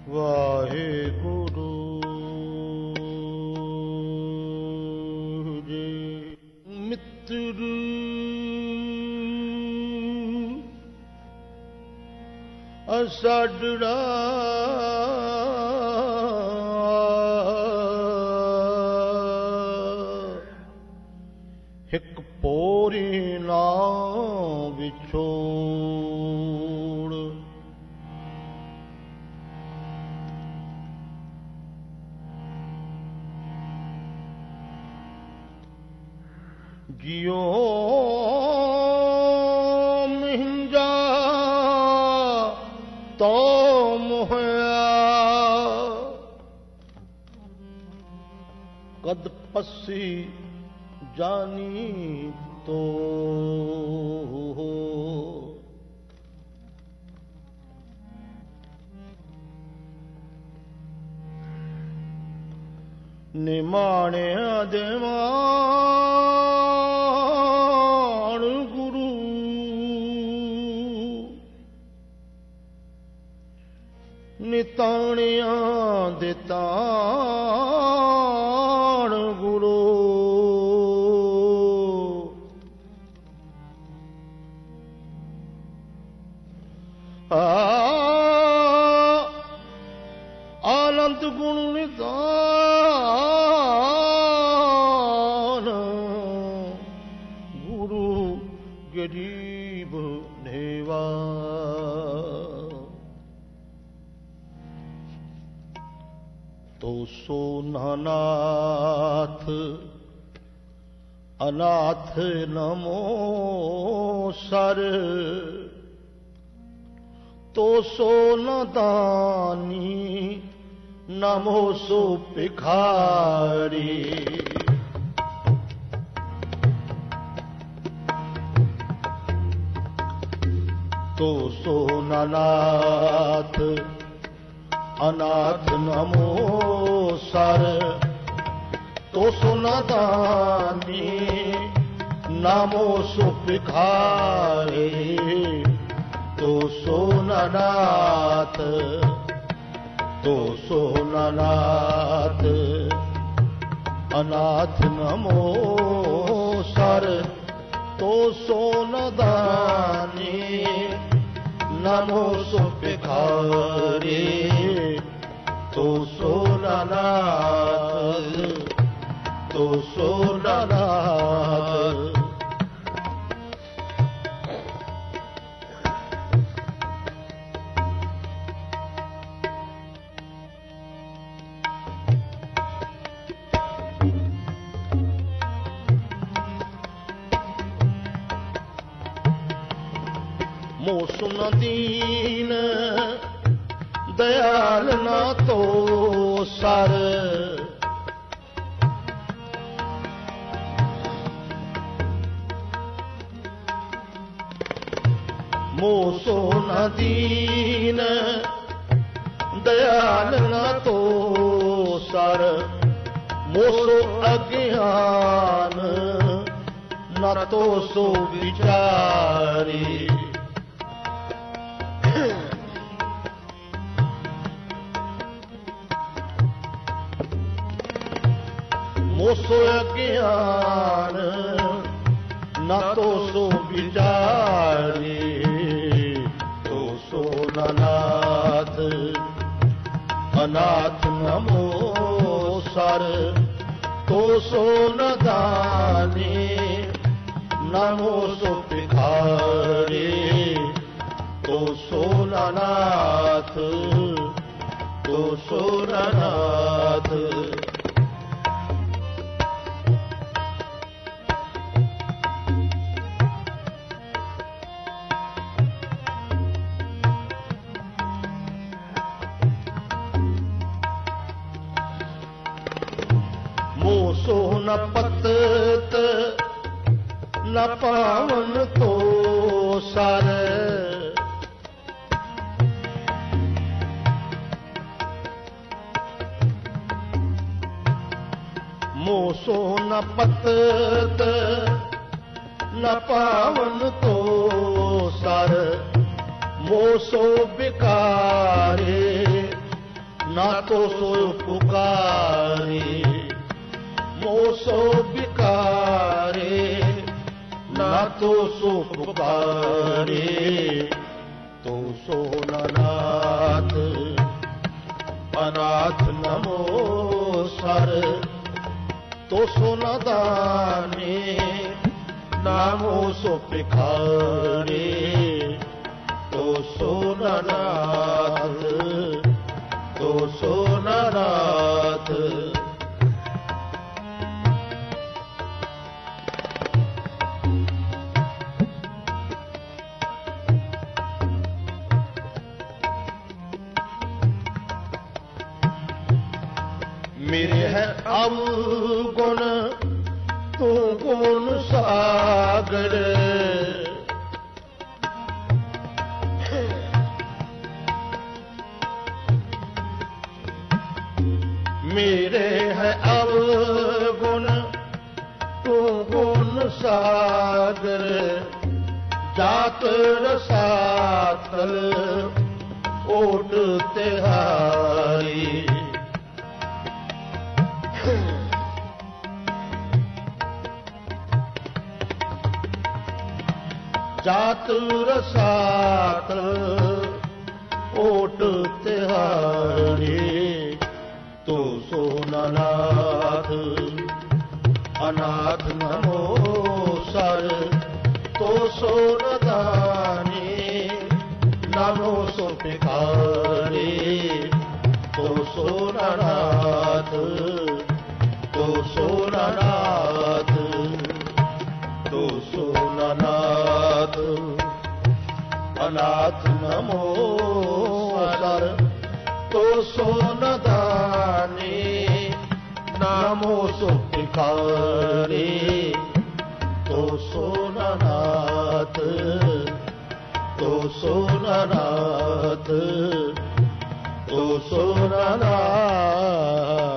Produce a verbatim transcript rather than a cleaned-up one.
ਵਾਹਿਗੁਰੂ ਜੀ। ਮਿੱਤਰ ਅਸਾਡੜਾ ਇੱਕ ਪੋਰੀ ਨਾ ਵਿਛੋੜ। ਜਿਉ ਮਿੰਜਾ ਤੋ ਮੋਹਿਆ ਕਦ ਪੱਸੀ ਜਾਨੀ ਤੋ। ਨਿਮਾਣਿਆ ਦੇਵਾਨ ਗੁਰੂ ਨਿਤਾਣਿਆਂ ਦੇ ਤਾਣ ਗੁਰੂ। ਆਨੰਦ ਗੁਣ ਨਿਦਾਨ ਗੁਰੂ ਗਰੀਬ ਨੇਵਾ। ਤੋ ਸੋ ਨਾਨਾਥ ਅਨਾਥ ਨਮੋ ਸਰ। ਤੋ ਸੋ ਨਦਾਨੀ ਨਮੋ ਸੋ ਭਿਖਾਰੀ। ਤੋ ਸੋ ਨਾਨਾਥ ਅਨਾਥ ਨਮੋ ਸਰ। ਤੋ ਸੋ ਨਦਾਨੀ ਨਮੋ ਸੋ ਭਿਖਾਰੀ। ਤੋ ਸੋ ਨਾਨਾਥ ਤੋ ਸੋ ਨਾਨਾਥ ਅਨਾਥ ਨਮੋ ਸਰ। ਤੋ ਸੋ ਨਦਾਨੀ ਨਮੋ ਸੋ ਭਿਖਾਰੀ। ਤੋ ਸੋ ਨਾਨਾਥ ਤੋ ਸੋ ਨਾਨਾਥ। ਮੋ ਸੁਨ ਦੀਨ ਦਇਆਲ ਨਾ ਤੋ ਸਰ। ਮੋ ਸੁਨ ਦੀਨ ਦਇਆਲ ਨਾ ਤੋ ਸਰ। ਮੋ ਸੋ ਅਗਿਆਨ ਨਾ ਤੋ ਸੋ ਵਿਚਾਰੀ। ਮੋ ਸੋ ਅਗਿਆਨ ਨਾ ਤੋ ਸੋ ਵਿਚਾਰੀ। ਤੋ ਸੋ ਨਾਨਾਥ ਅਨਾਥ ਨਮੋ ਸਰ। ਤੋ ਸੋ ਨਦਾਨੀ ਨਮੋ ਸੋ ਭਿਖਾਰੀ। ਤੋ ਸੋ ਨਾਨਾਥ ਤੋ ਸੋ ਨਾਨਾਥ। ਸੋ ਨ ਪਤਤ ਨ ਪਾਵਨ ਤੋ ਸਰ। ਮੋ ਸੋ ਨ ਪਤਤ ਨ ਪਾਵਨ ਤੋ ਸਰ। ਮੋ ਸੋ ਬਿਕਾਰੇ ना तो सो पुकारे मोसो बिकारे, ना तो सो पुकारे तो सो नाथ अनाथ नमो सर, तो सो न दाने नामो सो भिखारे, तो सो नाथ तो सो नाथ। मेरे है अवगुण तू गुण सागर, मेरे है अवगुण तू गुण सागर, जात रसातल ओट तिहारी, जात रसात ओट तिहारी, तो सो नाथ अनाथ नमो सर, तो सो न दानी नमो सो भिखारी, तो सो नाथ तो सो नाथ तो सो नाथ अनाथ नमो सर, तो सो न दानी नमो सो भिखारी, तो सो नाथ तो सो नाथ तो सो नाथ।